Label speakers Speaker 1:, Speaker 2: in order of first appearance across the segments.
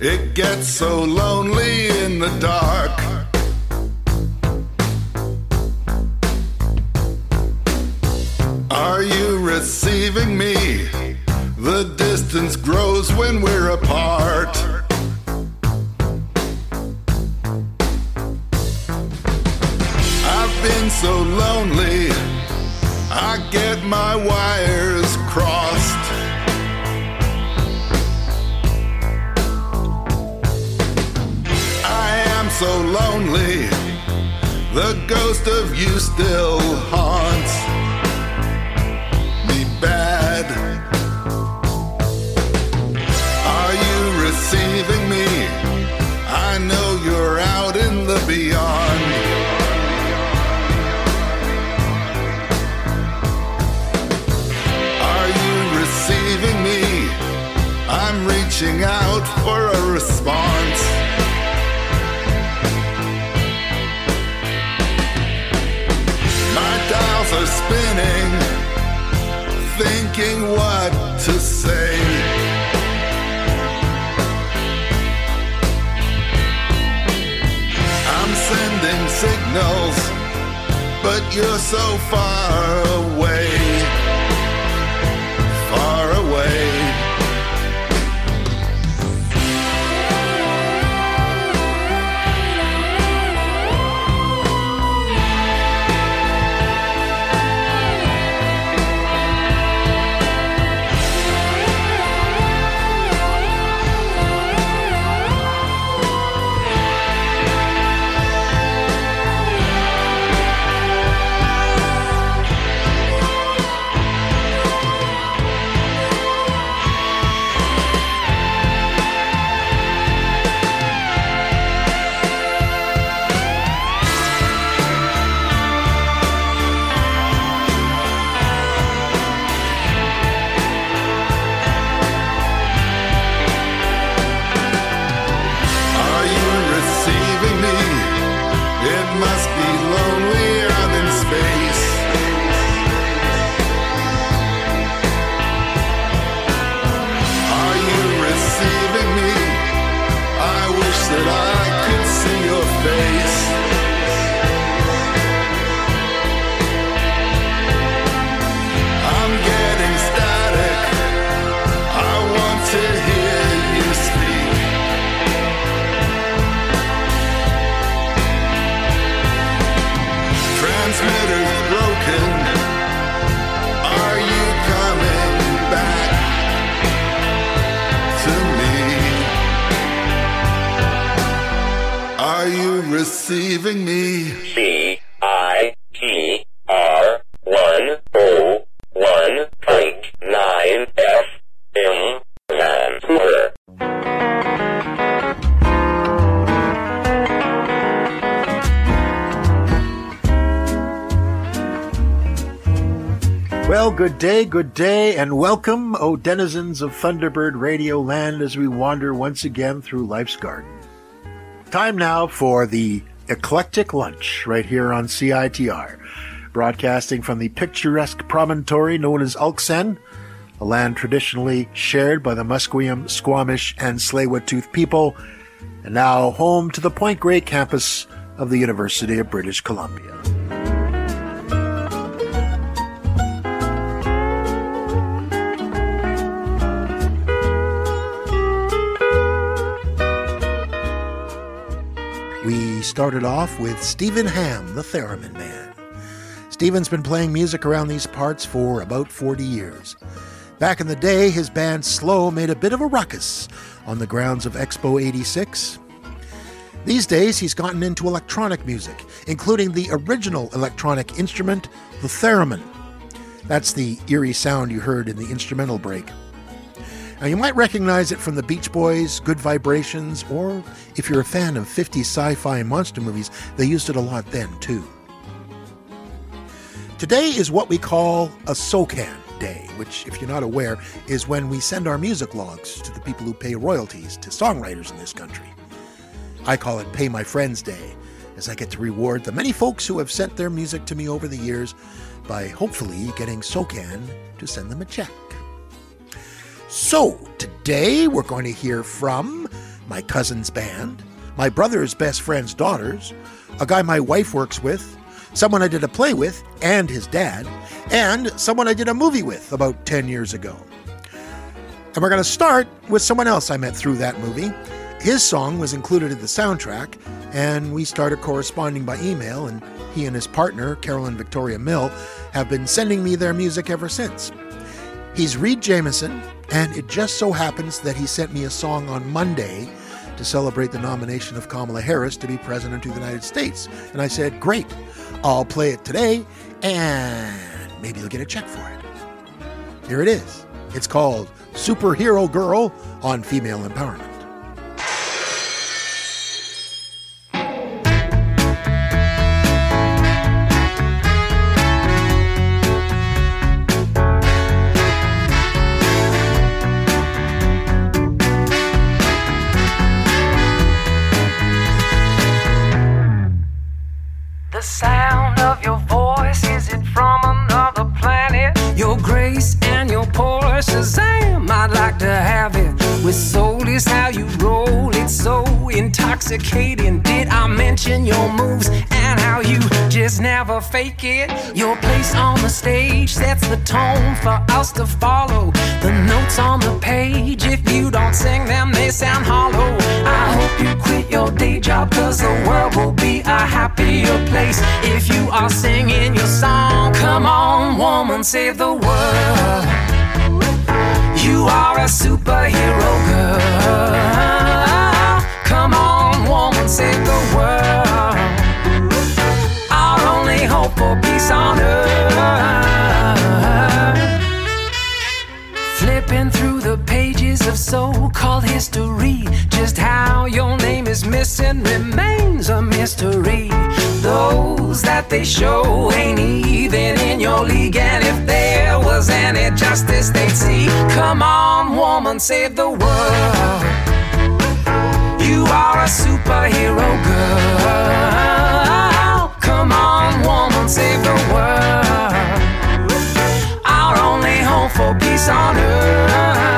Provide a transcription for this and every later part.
Speaker 1: It gets so lonely in the dark. Are you receiving me? The distance grows when we're apart. I've been so lonely, I get my wires crossed. I am so lonely, the ghost of you still haunts me bad. Are you receiving me? I know you're out in the beyond. Are you receiving me? I'm reaching out for a response. My dials are spinning, thinking what to say. I'm sending signals, but you're so far away, far away. Receiving me.
Speaker 2: CITR 101.9 FM Vancouver.
Speaker 3: Well, good day, and welcome, O denizens of Thunderbird Radio Land, as we wander once again through life's garden. Time now for the Eclectic Lunch right here on CITR, broadcasting from the picturesque promontory known as Ulksen, a land traditionally shared by the Musqueam, Squamish, and Tsleil-Waututh people, and now home to the Point Grey campus of the University of British Columbia. We started off with Stephen Ham, the Theremin Man. Stephen's been playing music around these parts for about 40 years. Back in the day, his band Slow made a bit of a ruckus on the grounds of Expo 86. These days, he's gotten into electronic music, including the original electronic instrument, the theremin. That's the eerie sound you heard in the instrumental break. Now, you might recognize it from the Beach Boys, Good Vibrations, or if you're a fan of 50s sci-fi monster movies, they used it a lot then, too. Today is what we call a SOCAN Day, which, if you're not aware, is when we send our music logs to the people who pay royalties to songwriters in this country. I call it Pay My Friends Day, as I get to reward the many folks who have sent their music to me over the years by hopefully getting SOCAN to send them a check. So, today we're going to hear from my cousin's band, my brother's best friend's daughters, a guy my wife works with, someone I did a play with, and his dad, and someone I did a movie with about 10 years ago. And we're going to start with someone else I met through that movie. His song was included in the soundtrack, and we started corresponding by email, and he and his partner, Carolyn Victoria Mill, have been sending me their music ever since. He's Reed Jameson, and it just so happens that he sent me a song on Monday to celebrate the nomination of Kamala Harris to be President of the United States. And I said, great, I'll play it today, and maybe you'll get a check for it. Here it is. It's called Superhero Girl on Female Empowerment.
Speaker 4: The sound of your voice, is it from another planet? Your grace and your poor Shazam, I'd like to have it. With soul is how you roll, it's so intoxicating. Did I mention your moves and how you just never fake it? Your place on the stage sets the tone for us to follow. The notes on the page, if you don't sing them, they sound hollow. I hope you quit your day job, cause the world will be a happier place if you are singing your song. Come on, woman, save the world. You are a superhero girl. Come on, woman, save the world. Our only hope for peace on earth. Flipping through the pages of so-called history, just how your name is missing remains a mystery. Those that they show ain't even in your league, and if there was any justice they'd see. Come on, woman, save the world. You are a superhero girl. Come on, woman, save the world. Our only hope for peace on earth.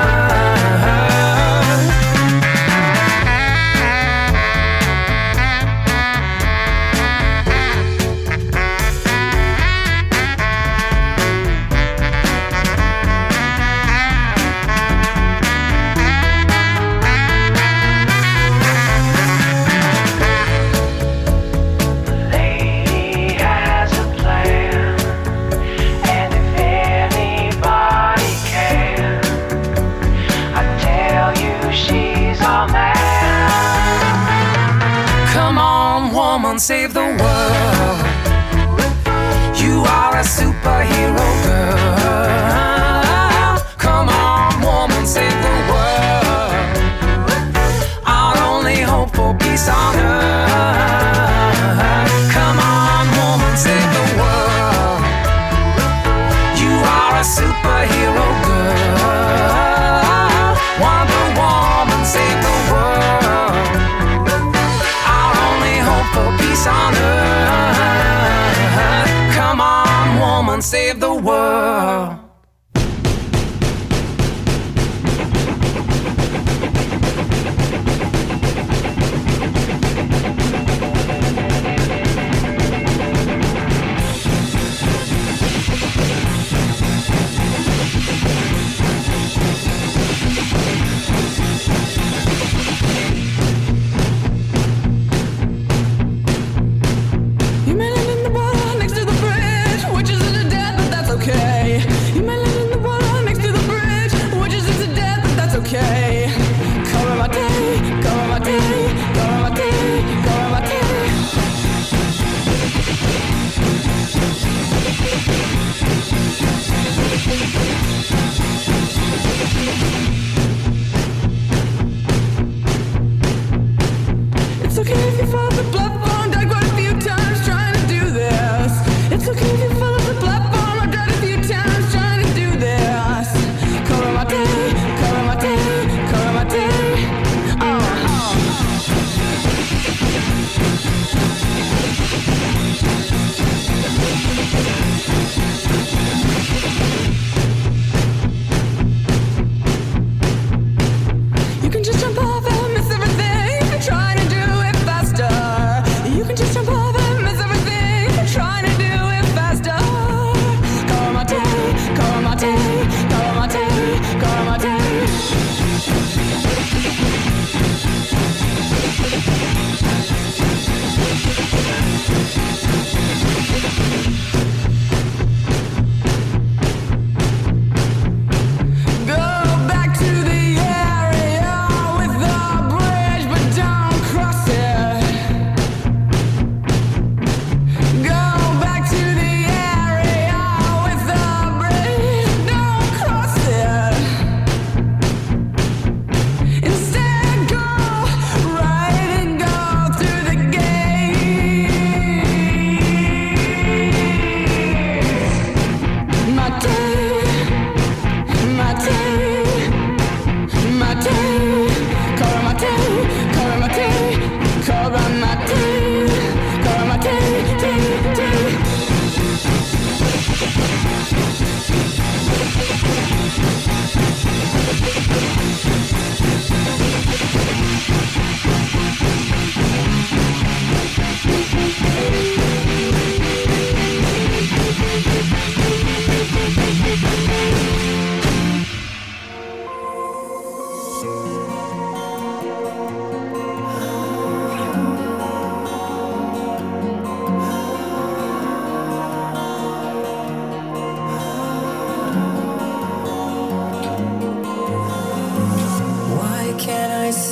Speaker 4: Save the world. You are a superhero girl. Come on, woman, save the world. Our only hope for peace on earth. Come on, woman, save the world. You are a superhero girl. Wonder Woman, save the world. Our only hope for peace on earth. Come on, woman, save the world.
Speaker 5: You may live in the bar next to the bridge, which is in the dead, but that's okay. You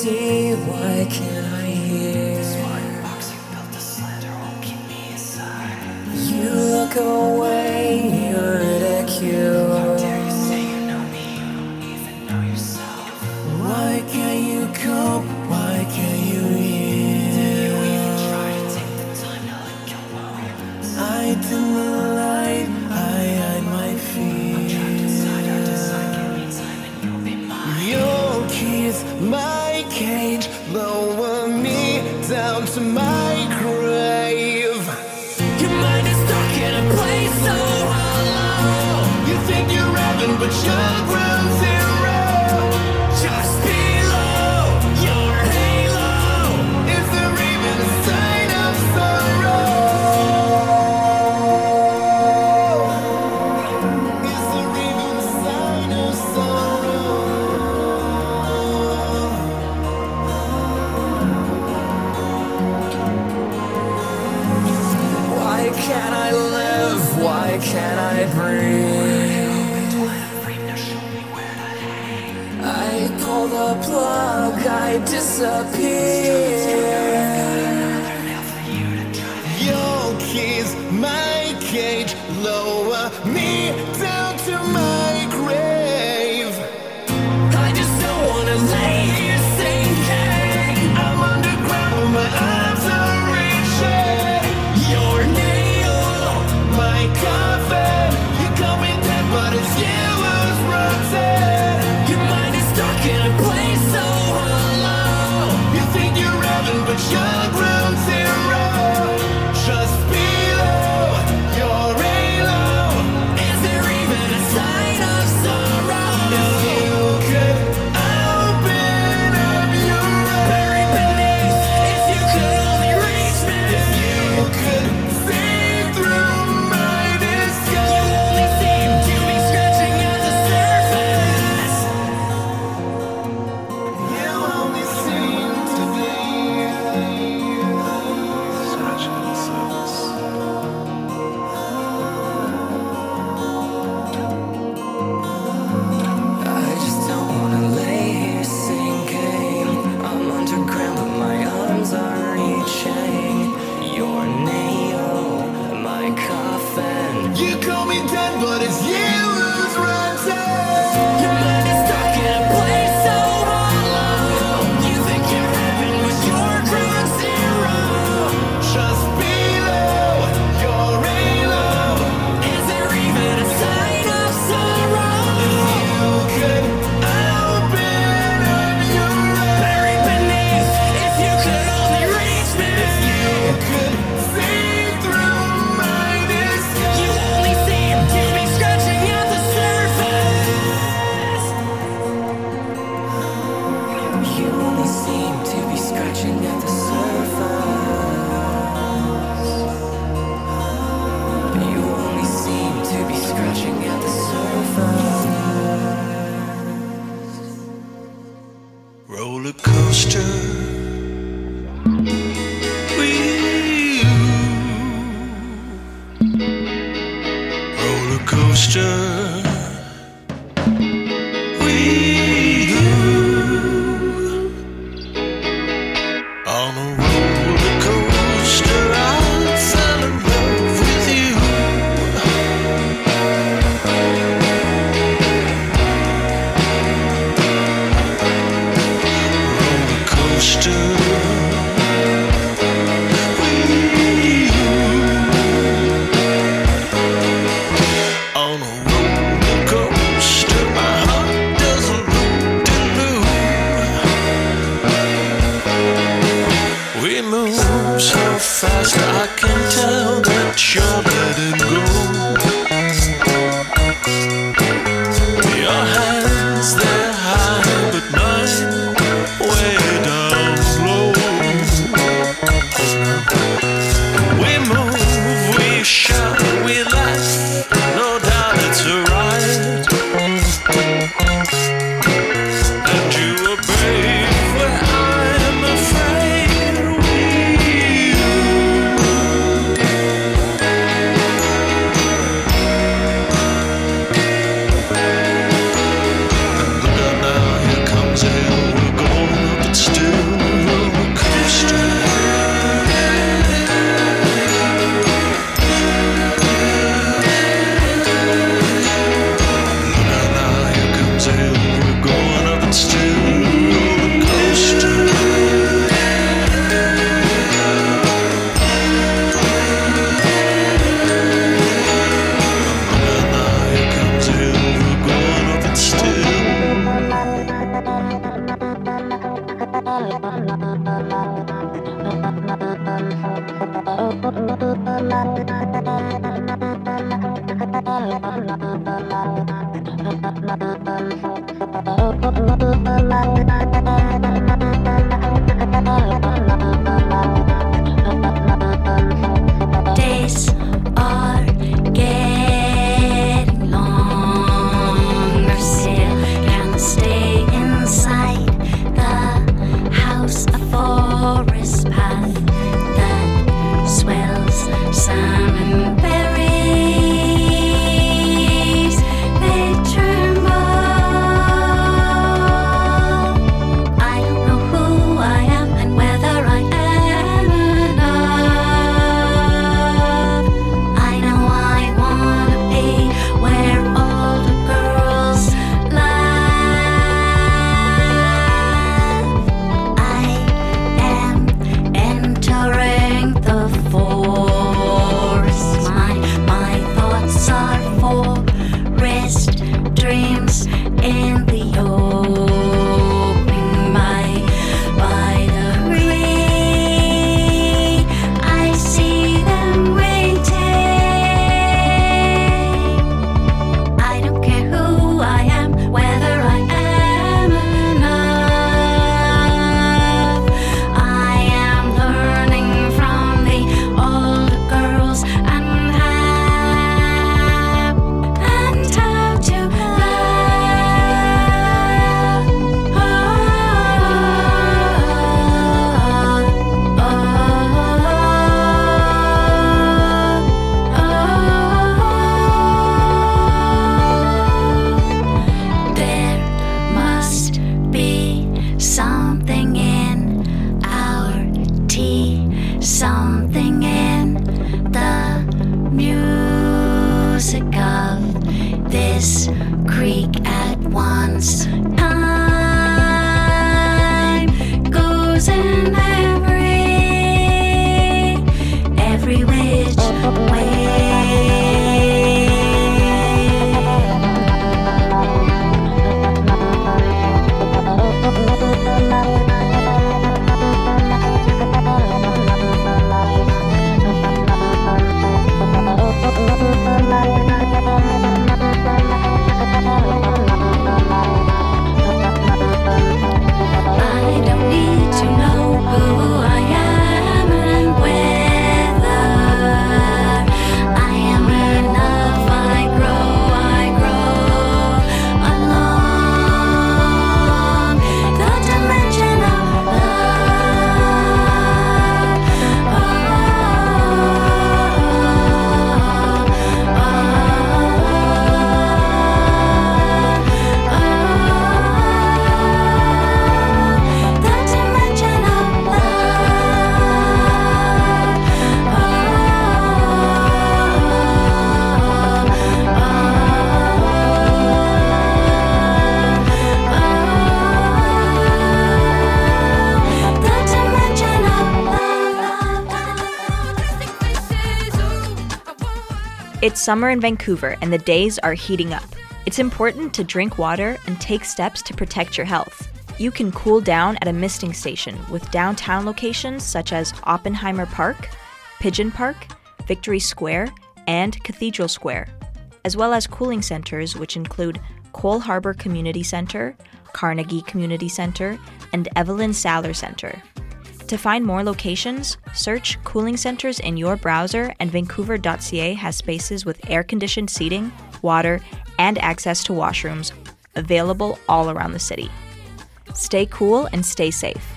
Speaker 4: see? Why can't I hear? This wooden box you built the slender won't keep me inside. You look away, you're ridicule. How dare you say you know me? You don't even know yourself. Why can't you cope? Why can't you hear? Do you even try to take the time to let go of? I dim the light, I hide my fear. I'm trapped inside our design, give me time and you'll be mine. Your keys, my cage, lower me down to my grave. Your mind is stuck in a place so hollow. You think you're heaven, but you're ground zero. Just below your halo, is there even a sign of sorrow? Is there even a sign of sorrow? Why can't I live? Why can't I breathe? I pull the plug, I disappear. Your keys, my cage, lower me down to my grave. I just don't wanna lay here sinking. I'm underground with my arms are reaching. Your nail, my coffin. You call me dead, but it's you who's rotten. Your mind is stuck in a place so hollow. You think you're heaven, but you're ground zero. Just below your halo, is there even a sign of sorrow? If you could open up your eyes, buried beneath, if you could only reach me, if you could see through my disguise, you only seem to be scratching at the surface. You only seem to be scratching at the surface. I just don't wanna lay here sinking. I'm underground, but my arms are reaching. Your nail, my coffin. You call me dead, but it's you who's rotten. Your mind is stuck in a place so hollow. You think you're heaven, but you're ground zero. Just below your halo, is there even a sign of sorrow? If you could open up your eyes, buried beneath, if you could only reach me, if you could see through my disguise, you only seem to be scratching at the surface. You only seem to be scratching at the surface. You only seem to be scratching at the surface.
Speaker 5: Roller coaster with you. Roller coaster with you. On a roller coaster, I fell in love with you. Roller coaster with you. On a roller coaster, my heart doesn't
Speaker 6: Days are getting longer still. Can stay inside the house, a forest path that swells salmon berries. They tremble. I don't know who I am and whether I am enough. I know I wanna be where all the girls laugh. I am entering the forest. My thoughts are forest dreams in the open by the tree. I see them waiting. I don't care who I am, whether I am enough. I am learning from the older girls and how to love. There must be something in our tea, something in the music of this creek at once. Time goes in every which way. I don't need to know who I am and whether I am enough. I grow along the dimension of
Speaker 7: It's summer in Vancouver and the days are heating up. It's important to drink water and take steps to protect your health. You can cool down at a misting station with downtown locations such as Oppenheimer Park, Pigeon Park, Victory Square, and Cathedral Square, as well as cooling centers which include Cole Harbour Community Centre, Carnegie Community Centre, and Evelyn Saller Centre. To find more locations, search cooling centers in your browser, and Vancouver.ca has spaces with air-conditioned seating, water, and access to washrooms available all around the city. Stay cool and stay safe.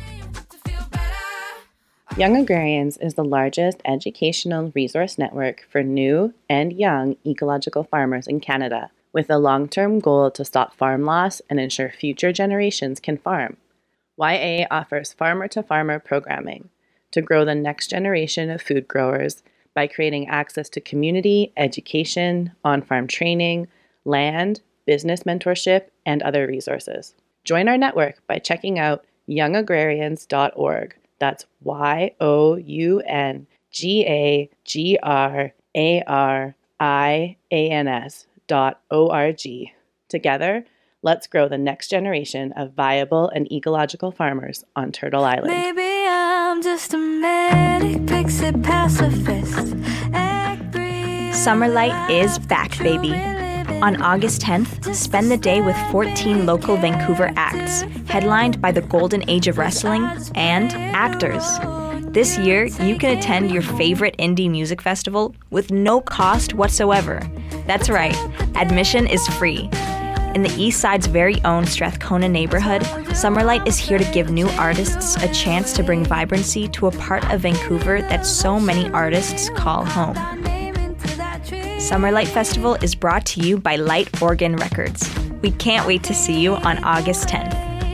Speaker 8: Young Agrarians is the largest educational resource network for new and young ecological farmers in Canada, with a long-term goal to stop farm loss and ensure future generations can farm. YA offers farmer-to-farmer programming to grow the next generation of food growers by creating access to community, education, on-farm training, land, business mentorship, and other resources. Join our network by checking out youngagrarians.org. That's YOUNGAGRARIANS.org. Together, let's grow the next generation of viable and ecological farmers on Turtle Island.
Speaker 6: Maybe I'm just a manic pixie pacifist.
Speaker 7: Summer Light is back, baby. On August 10th, spend the day with 14 local Vancouver acts, headlined by the Golden Age of Wrestling and actors. This year, you can attend your favorite indie music festival with no cost whatsoever. That's right, admission is free. In the East Side's very own Strathcona neighborhood, Summerlight is here to give new artists a chance to bring vibrancy to a part of Vancouver that so many artists call home. Summerlight Festival is brought to you by Light Organ Records. We can't wait to see you on August 10th.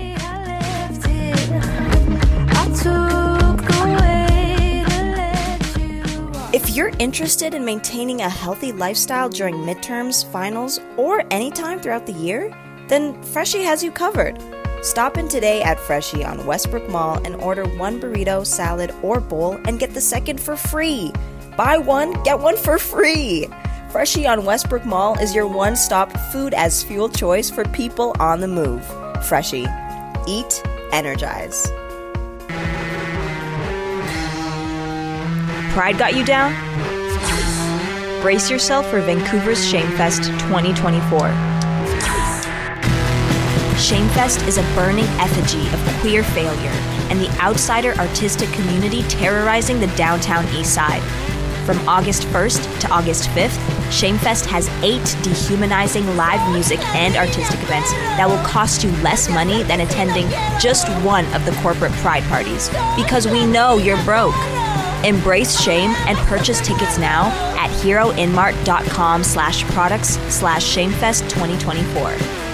Speaker 7: If you're interested in maintaining a healthy lifestyle during midterms, finals, or any time throughout the year, then Freshie has you covered. Stop in today at Freshie on Westbrook Mall and order one burrito, salad, or bowl and get the second for free. Buy one, get one for free. Freshie on Westbrook Mall is your one-stop food as fuel choice for people on the move. Freshie. Eat, energize. Pride got you down? Brace yourself for Vancouver's Shamefest 2024. Shamefest is a burning effigy of queer failure and the outsider artistic community terrorizing the downtown East Side. From August 1st to August 5th, Shamefest has 8 dehumanizing live music and artistic events that will cost you less money than attending just one of the corporate pride parties, because we know you're broke. Embrace shame and purchase tickets now at heroinmart.com/products/Shamefest 2024.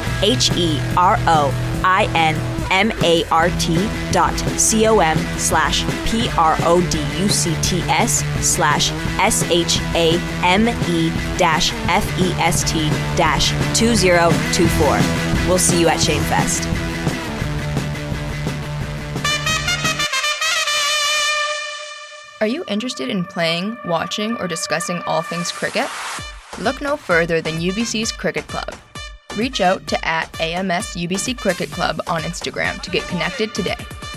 Speaker 7: HEROINMART.com/PRODUCTS/SHAME-FEST-2024. We'll see you at Shamefest.
Speaker 9: Are you interested in playing, watching, or discussing all things cricket? Look no further than UBC's Cricket Club. Reach out to @AMS UBC Cricket Club on Instagram to get connected today.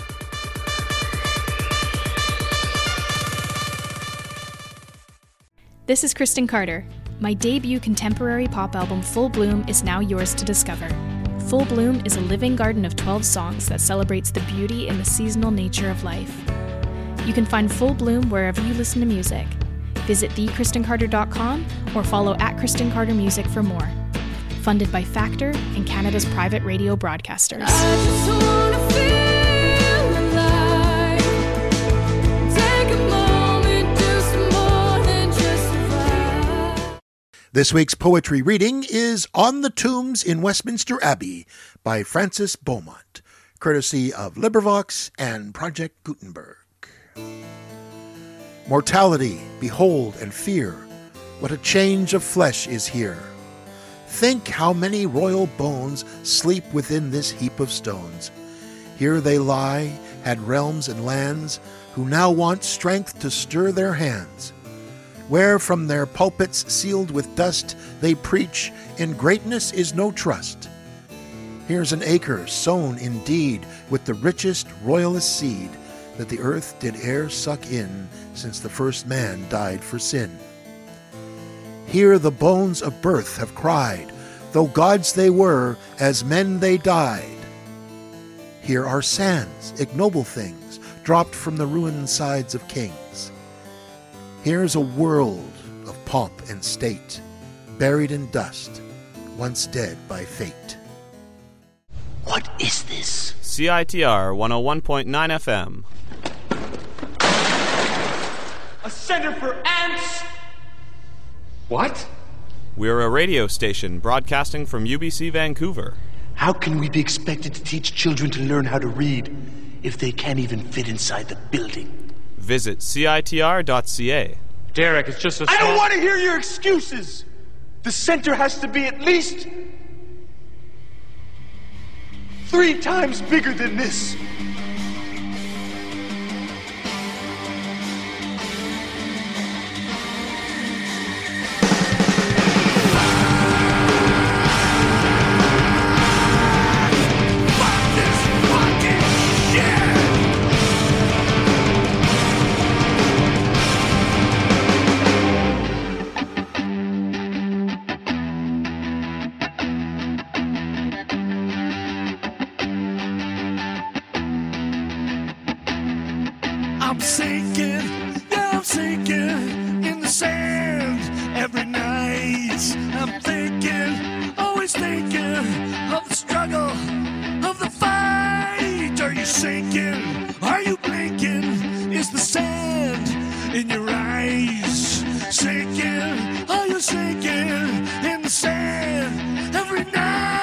Speaker 10: This is Kristen Carter. My debut contemporary pop album Full Bloom is now yours to discover. Full Bloom is a living garden of 12 songs that celebrates the beauty and the seasonal nature of life. You can find Full Bloom wherever you listen to music. Visit thekristencarter.com or follow @KristenCarterMusic for more. Funded by Factor and Canada's private radio broadcasters.
Speaker 3: This week's poetry reading is On the Tombs in Westminster Abbey by Francis Beaumont, courtesy of LibriVox and Project Gutenberg. Mortality, behold and fear, what a change of flesh is here. Think how many royal bones sleep within this heap of stones. Here they lie, had realms and lands, who now want strength to stir their hands. Where from their pulpits sealed with dust they preach, in greatness is no trust. Here's an acre sown indeed with the richest royalist seed that the earth did e'er suck in since the first man died for sin. Here the bones of birth have cried, though gods they were, as men they died. Here are sands, ignoble things, dropped from the ruined sides of kings. Here's a world of pomp and state, buried in dust, once dead by fate.
Speaker 11: What is this?
Speaker 12: CITR 101.9 FM.
Speaker 11: A center for ants? What?
Speaker 12: We're a radio station broadcasting from UBC Vancouver.
Speaker 11: How can we be expected to teach children to learn how to read if they can't even fit inside the building?
Speaker 12: Visit CITR.ca.
Speaker 11: Derek, it's just a I don't want to hear your excuses! The center has to be at least 3 times bigger than this.
Speaker 5: I'm sinking, yeah, I'm sinking in the sand every night. I'm thinking, always thinking of the struggle, of the fight. Are you sinking? Are you blinking? Is the sand in your eyes sinking? Are you sinking in the sand every night?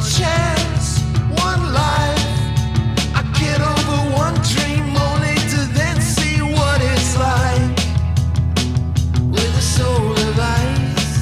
Speaker 5: chance, one life. I get over one dream only to then see what it's like with a soul of ice.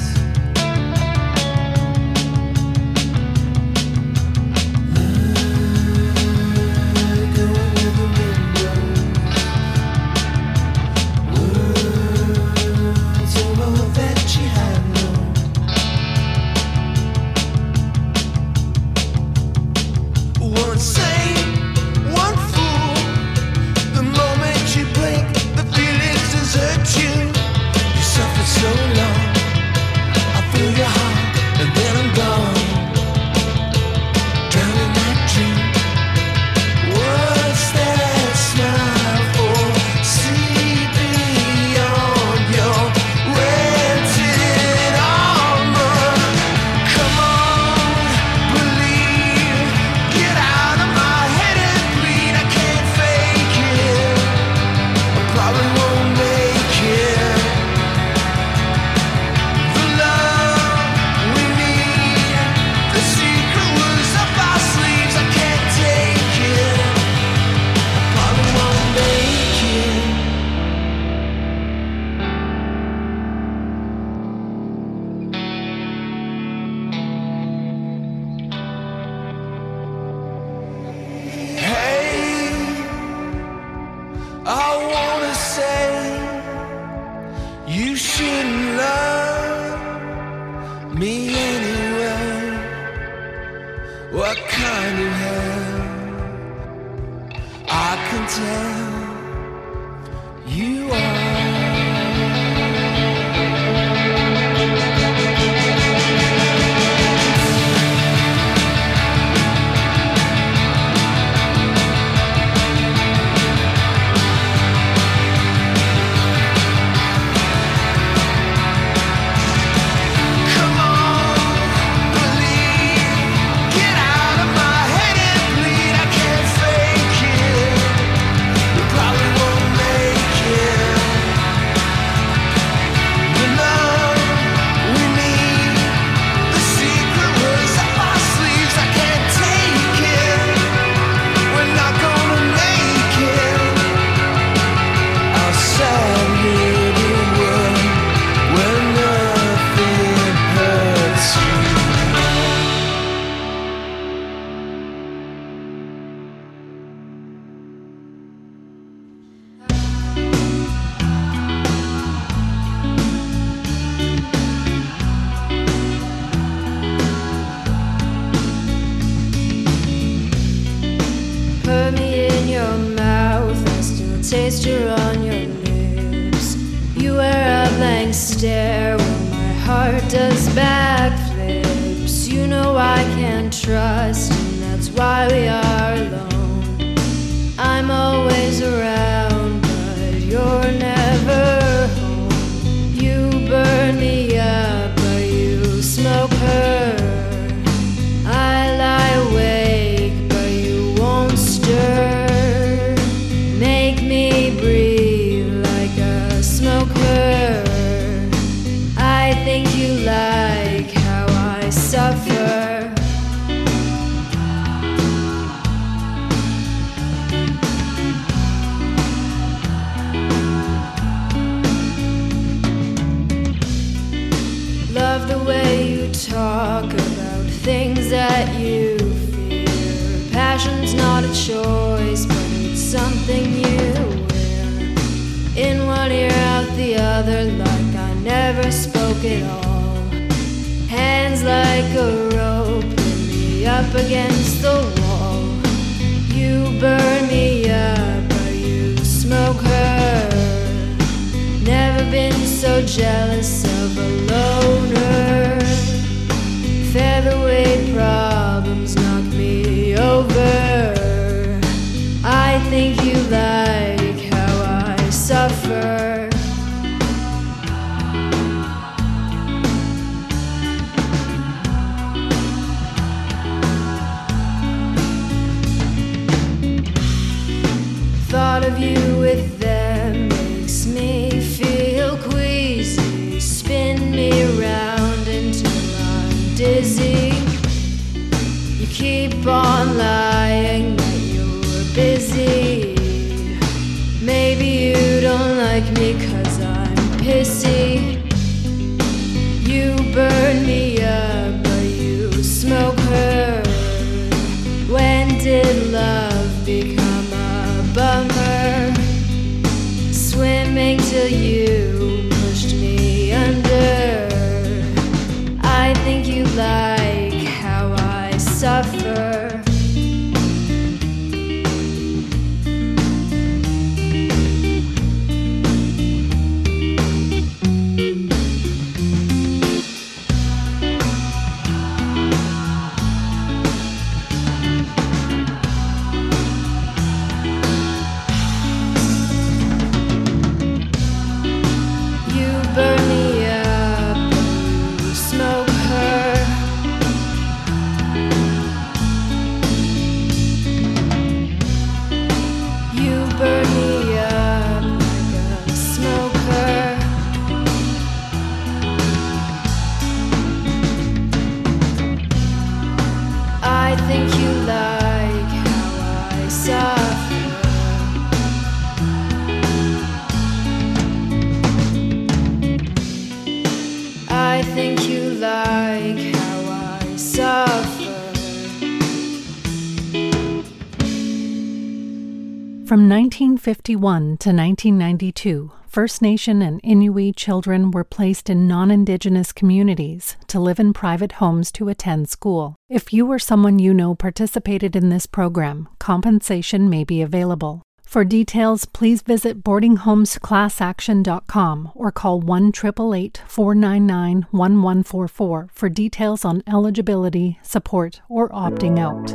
Speaker 5: One saint, one fool. The moment you blink, the feelings desert you. You suffered so long. I feel your heart, and then I'm gone. Drowning that dream. What's that smile for? See beyond your rented armor. Come on, believe. Get out of my head and bleed. I can't fake it. I probably won't make it. The love we need, the secret was up our sleeves. I can't take it. I probably won't make it. Hey, I wanna say you shouldn't love me anyway. What kind of hell? I can tell you are. Come on, believe. Get out of my head and bleed. I can't fake it. We probably won't make it. The love we need, the secret was up our sleeves. I can't take it. We're not gonna make it. Our sad little world where nothing hurts you.
Speaker 13: Put me in your mouth, I still taste you on your lips. You wear a blank stare when my heart does backflips. You know I can't trust, and that's why we are alone. I'm always around, but you're never home. You burn me up, but you smoke her. I lie awake, but you won't stir. Make me breathe like a smoker. I think you like how I suffer. Love the way you talk about things that you fear. Passion's not a choice, but it's something you wear. In one ear, out the other, like I never spoke at all. Hands like a rope, pull me up against the wall. You burn me up, but you smoke her. Never been so jealous of a loner. Featherweight problems knock me over. I think you like how I suffer. Thought of you with them makes me feel queasy. Spin me around until I'm dizzy. keep on lying that you're busy. Maybe you don't like me 'cause I'm pissy. You burn me up, but you smoke her. When did love become a bummer? Swimming till you pushed me under. I think you like how I suffer. Burn me up, you smoke her. You burn me up like a smoker. I think you like how I suffer. I think you like how I suffer.
Speaker 14: From 1951 to 1992, First Nation and Inuit children were placed in non-Indigenous communities to live in private homes to attend school. If you or someone you know participated in this program, compensation may be available. For details, please visit boardinghomesclassaction.com or call 1-888-499-1144 for details on eligibility, support, or opting out.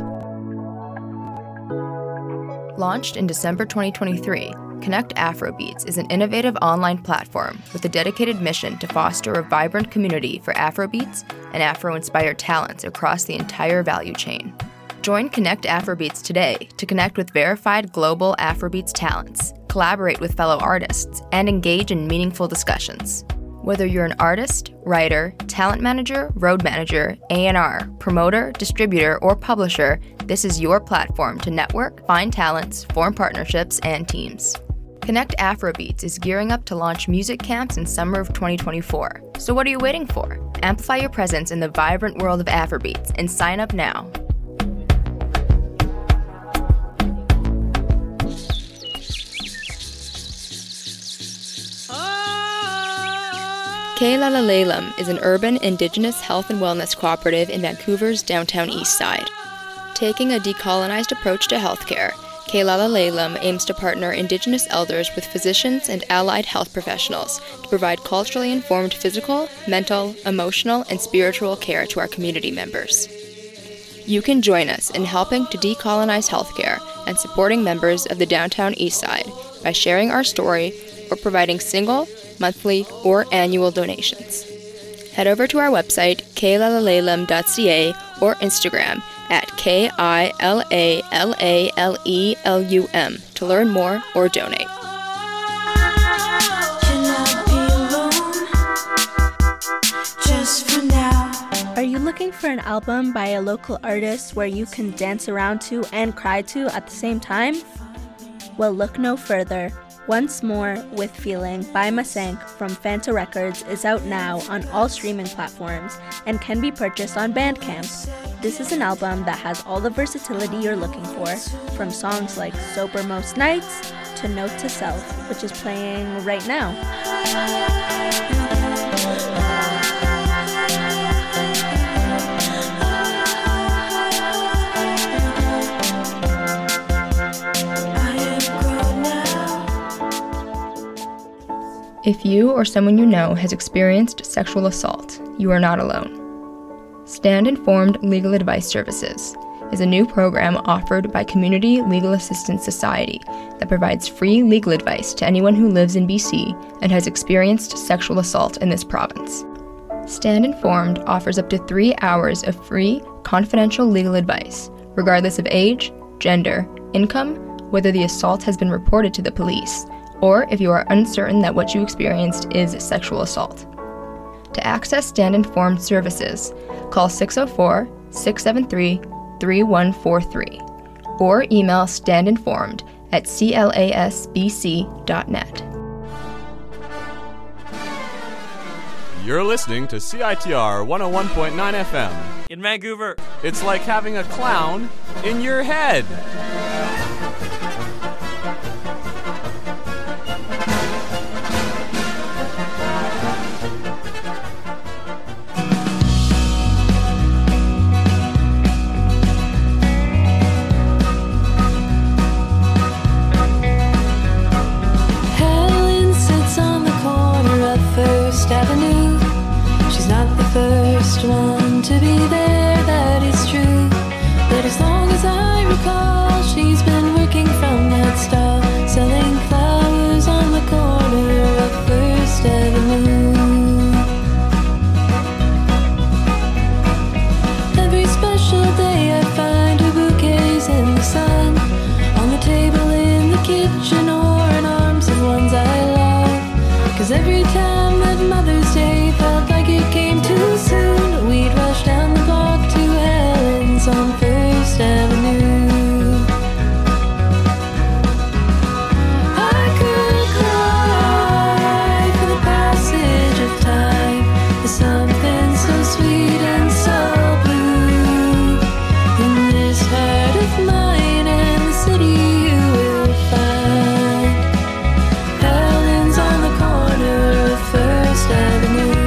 Speaker 9: Launched in December 2023, Connect Afrobeats is an innovative online platform with a dedicated mission to foster a vibrant community for Afrobeats and Afro-inspired talents across the entire value chain. Join Connect Afrobeats today to connect with verified global Afrobeats talents, collaborate with fellow artists, and engage in meaningful discussions. Whether you're an artist, writer, talent manager, road manager, A&R, promoter, distributor, or publisher, this is your platform to network, find talents, form partnerships, and teams. Connect Afrobeats is gearing up to launch music camps in summer of 2024. So what are you waiting for? Amplify your presence in the vibrant world of Afrobeats and sign up now. Keilalalalem is an urban Indigenous health and wellness cooperative in Vancouver's downtown east side. Taking a decolonized approach to healthcare, Keilalalalem aims to partner Indigenous elders with physicians and allied health professionals to provide culturally informed physical, mental, emotional, and spiritual care to our community members. You can join us in helping to decolonize healthcare and supporting members of the downtown east side by sharing our story or providing single, monthly, or annual donations. Head over to our website, keilalalelem.ca, or Instagram at KILALALELUM to learn more or donate.
Speaker 15: Are you looking for an album by a local artist where you can dance around to and cry to at the same time? Well, look no further. Once More with Feeling by Masank from Fanta Records is out now on all streaming platforms and can be purchased on Bandcamp. This is an album that has all the versatility you're looking for, from songs like Sober Most Nights to Note to Self, which is playing right now.
Speaker 9: If you or someone you know has experienced sexual assault, you are not alone. Stand Informed Legal Advice Services is a new program offered by Community Legal Assistance Society that provides free legal advice to anyone who lives in BC and has experienced sexual assault in this province. Stand Informed offers up to 3 hours of free, confidential legal advice, regardless of age, gender, income, whether the assault has been reported to the police, or if you are uncertain that what you experienced is sexual assault. To access Stand Informed services, call 604-673-2222 3143 or email standinformed@clasbc.net.
Speaker 12: You're listening to CITR 101.9 FM.
Speaker 16: In Vancouver.
Speaker 12: It's like having a clown in your head.
Speaker 13: Helen sits on the corner of First Avenue. She's not the first one to be there, that is true. But as long as I recall, she's been working from that stall, selling flowers on the corner of First Avenue. Every special day I find her bouquets in the sun, on the table in the kitchen or in arms of ones I love. 'Cause every time that Mother's Day felt like it came too soon, we'd rush down the block to Helen's on First Avenue. I could cry for the passage of time. There's something so sweet and so blue in this heart of mine, and the city you will find. Helen's on the corner of First Avenue.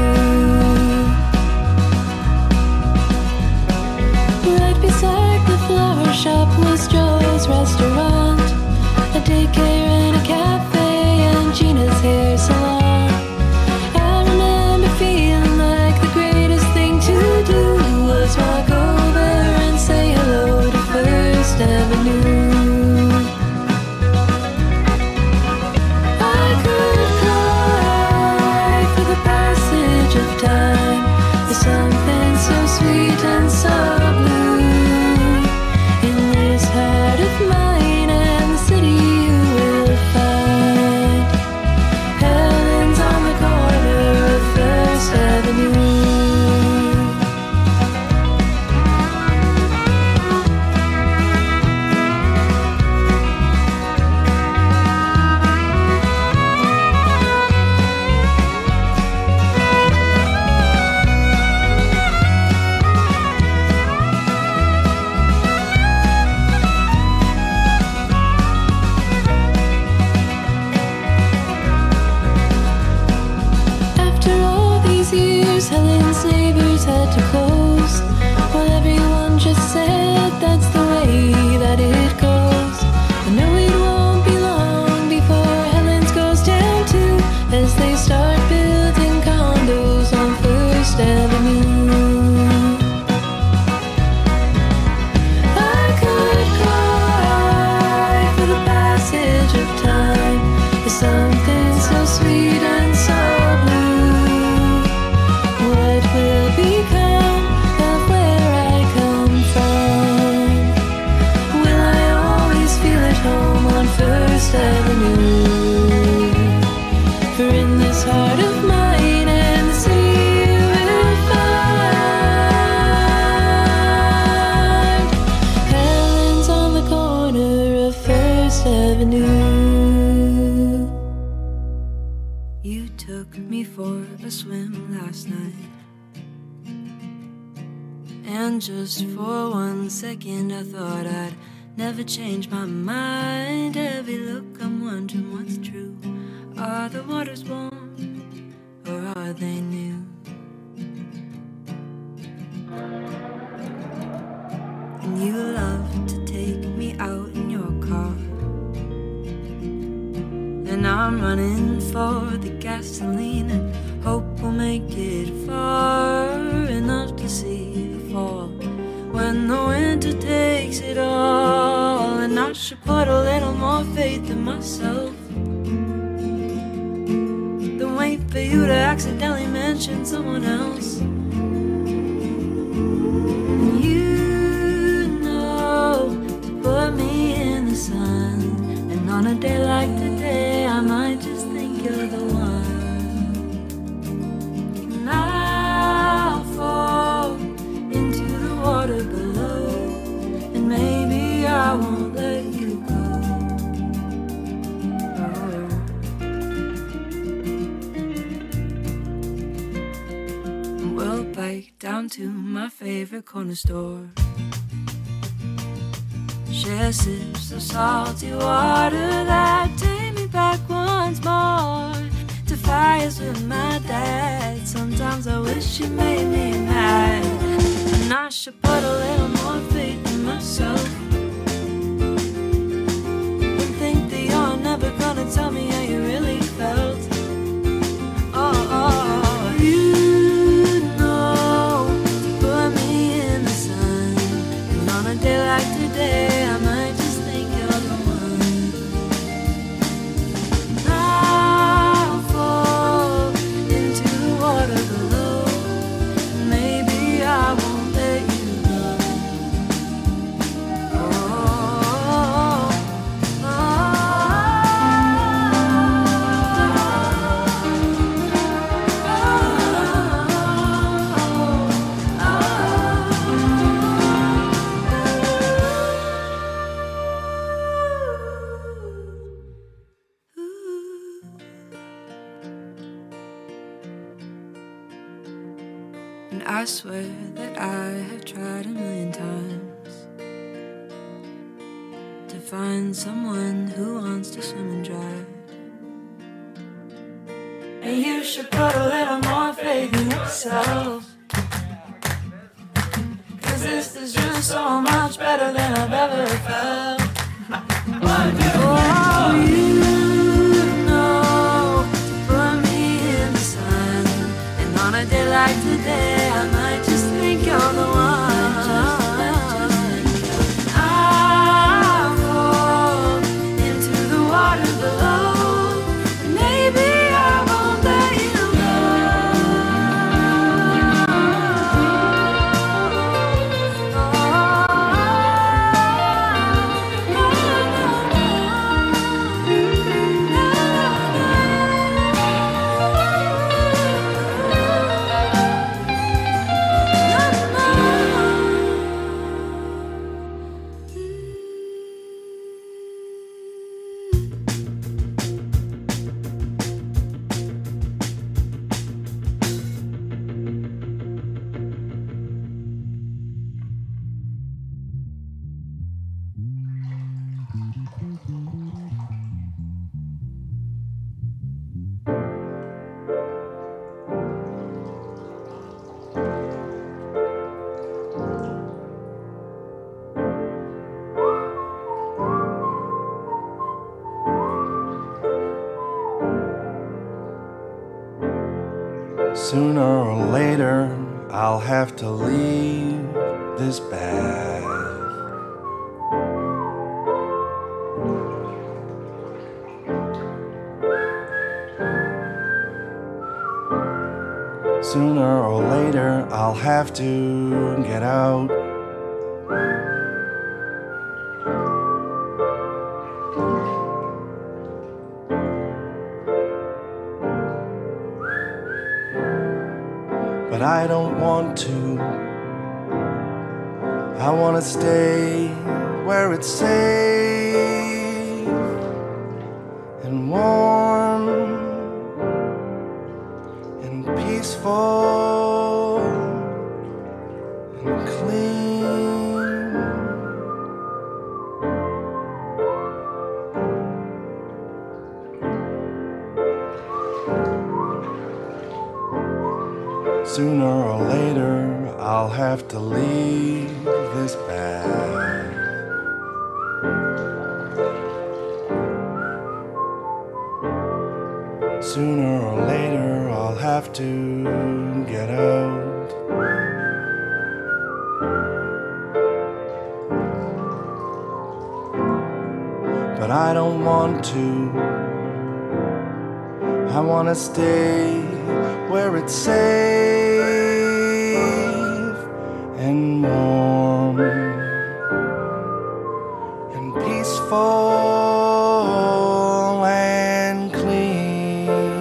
Speaker 13: Right beside the flower shop was Joe's restaurant, a daycare and a cafe, and Gina's hair salon. I remember feeling like the greatest thing to do was walk over and say hello to First Avenue. I could cry for the passage of time. There's something so sweet and so blue in this heart of mine, and the city you will find. Helen's on the corner of First Avenue. After all these years, Helen's neighbors had to close, while everyone just said that's the way that it goes. I know it won't be long before Helen's goes down too, as they start building condos on First Avenue. I could cry for the passage of time. There's something so sweet and so blue. What will become of where I come from? Will I always feel at home on First Avenue? For in this heart of mine, and the city you will find. Helen's on the corner of First Avenue.
Speaker 17: You took me for a swim last night, and just for 1 second I thought I'd never change my mind. Every look I'm wondering what's true. Are the waters warm or are they new? And you love to take me out in your car, and I'm running for the gasoline and hope we'll make it far enough to see the fall when the winter takes it all. And I should put a little more faith in myself than wait for you to accidentally mention someone else. And you know to put me in the sun, and on a day like today I might just think you're the one. And I'll fall into the water below down to my favorite corner store. Share sips of salty water that take me back once more to fires with my dad. Sometimes I wish you made me mad, and I should put a little more faith in myself. And think that you're never gonna tell me how you really felt. Oh, you know, put me in the sun, and on a day like today I might just think you're the one. I'll fall into the water below, maybe I won't let you go. And I swear that I have tried a million times to find someone who wants to swim and drive. And you should put a little more faith in yourself, 'cause this is just so much better than I've ever felt. Oh, you know, put me in the sun, and on a day like today I might just think you're the one. I'll fall into the water below, maybe I won't let you go.
Speaker 16: Sooner or later, I'll have to leave this bath. Sooner or later, I'll have to get out. But I don't want to. I want to stay where it's safe and warm and peaceful and clean. Sooner or later, I'll have to leave this bath. Sooner or later, I'll have to get out. But I don't want to. I want to stay where it's safe and warm and peaceful and clean.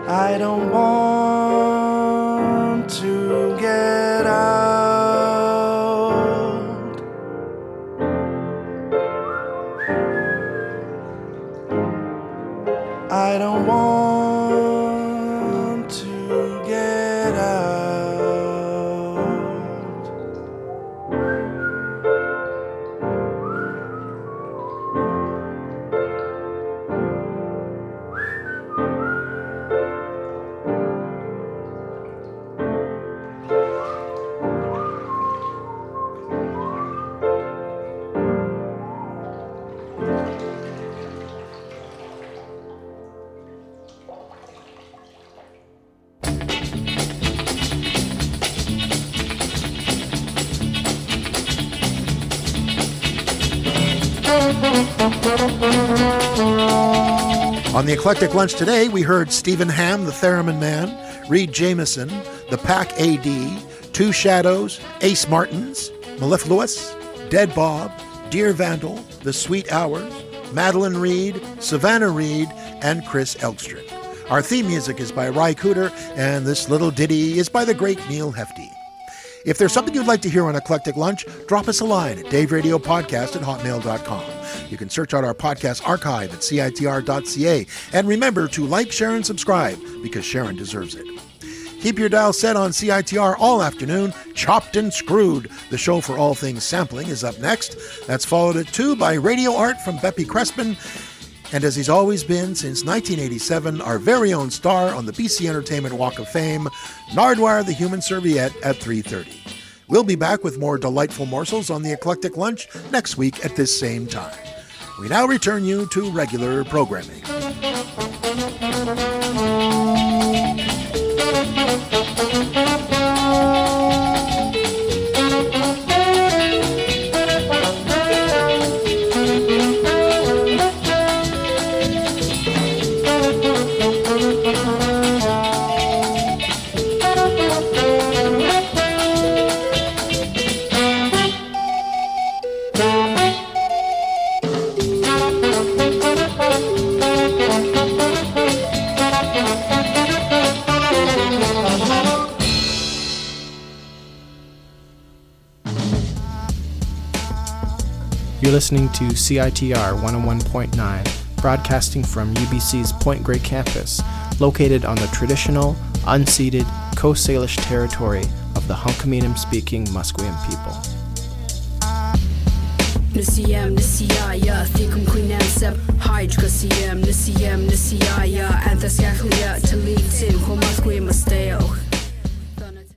Speaker 16: I don't want to get out. I don't want to get out.
Speaker 3: On the Eclectic Lunch today, we heard Stephen Hamm, the Theremin Man, Reed Jameson, the Pack AD, Two Shadows, Ace Martins, Mellifluous, Dead Bob, Dear Vandal, The Sweet Hours, Madeline Reed, Savannah Reed, and Chris Elkstrom. Our theme music is by Ry Cooder, and this little ditty is by the great Neil Hefti. If there's something you'd like to hear on Eclectic Lunch, drop us a line at daveradiopodcast@hotmail.com. You can search out our podcast archive at citr.ca. And remember to like, share, and subscribe, because Sharon deserves it. Keep your dial set on CITR all afternoon. Chopped and Screwed, the show for all things sampling, is up next. That's followed at 2 by Radio Art from Beppy Crespin. And as he's always been since 1987, our very own star on the BC Entertainment Walk of Fame, Nardwuar the Human Serviette at 3:30. We'll be back with more delightful morsels on the Eclectic Lunch next week at this same time. We now return you to regular programming.
Speaker 18: You're listening to CITR 101.9, broadcasting from UBC's Point Grey campus, located on the traditional, unceded Coast Salish territory of the Hunkaminam-speaking Musqueam people.
Speaker 19: Nisiyam nisiyaya thikum kuinansab hydrocasiam nisiyam nisiyaya anthascaclia talitin homasqueam masteo